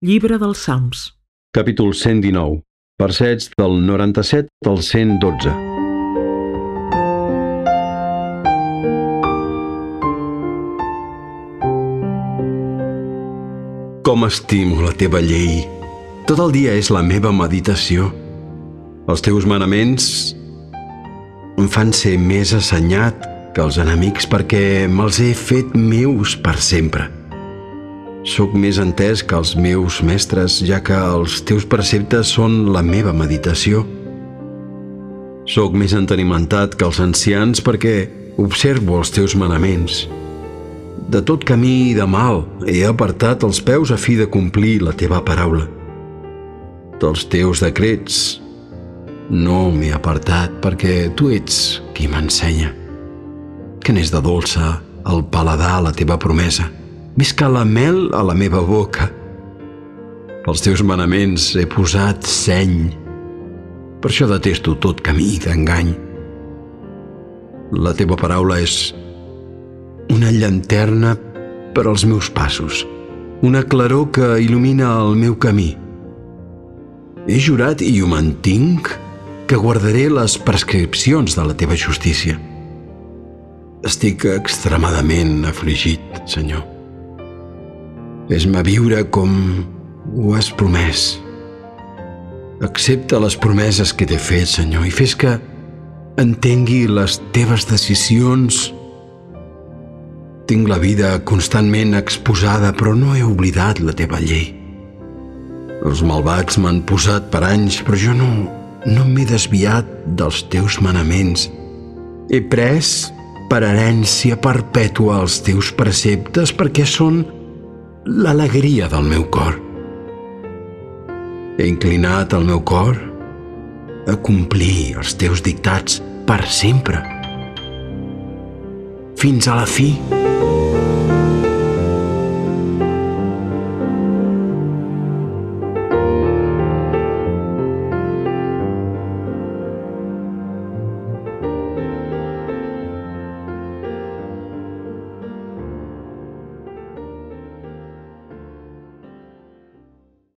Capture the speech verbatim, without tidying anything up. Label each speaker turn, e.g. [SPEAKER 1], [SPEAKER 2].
[SPEAKER 1] Llibre dels Salms.
[SPEAKER 2] Capítol cent dinou. Versets del noranta-set al cent dotze. Com estimo la teva llei. Tot el dia és la meva meditació. Els teus manaments em fan ser més assenyat que els enemics perquè me'ls he fet meus per sempre. Soc més entès que els meus mestres, ja que els teus preceptes són la meva meditació. Soc més entenimentat que els ancians perquè observo els teus manaments. De tot camí de mal he apartat els peus a fi de complir la teva paraula. Dels teus decrets no m'he apartat perquè tu ets qui m'ensenya. Que n'és de dolça el paladar la teva promesa, més que la mel a la meva boca. Pels teus manaments he posat seny. Per això detesto tot camí d'engany. La teva paraula és una llanterna per als meus passos, una claror que il·lumina el meu camí. He jurat i ho mantinc que guardaré les prescripcions de la teva justícia. Estic extremadament afligit, Senyor. Fes-me viure com ho has promès. Accepta les promeses que t'he fet, Senyor, i fes que entengui les teves decisions. Tinc la vida constantment exposada, però no he oblidat la teva llei. Els malvats m'han posat per anys, però jo no, no m'he desviat dels teus manaments. He pres per herència perpètua els teus preceptes perquè són l'alegria del meu cor. He inclinat el meu cor a complir els teus dictats per sempre, fins a la fi.